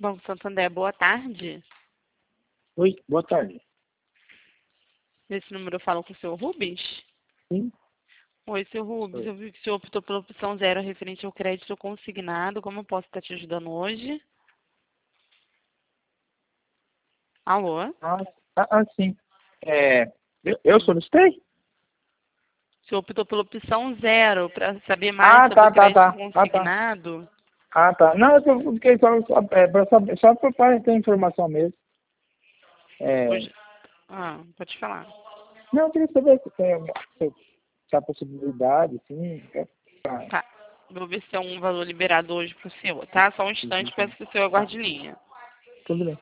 Banco Santander, boa tarde. Oi, boa tarde. Nesse número eu falo com o senhor Rubens? Sim. Oi, senhor Rubens, Oi. eu vi que o senhor optou pela opção 0 referente ao crédito consignado. Como eu posso estar te ajudando hoje? Alô? Sim. Eu solicitei? O senhor optou pela opção 0 para saber mais sobre o crédito consignado? Tá. Não, eu fiquei para saber, só para ter informação mesmo. Hoje... pode falar. Não, eu queria saber se há possibilidade, sim. Tá. Vou ver se é um valor liberado hoje para o senhor, tá? Só um instante, peço que o senhor aguarde linha. Tudo bem.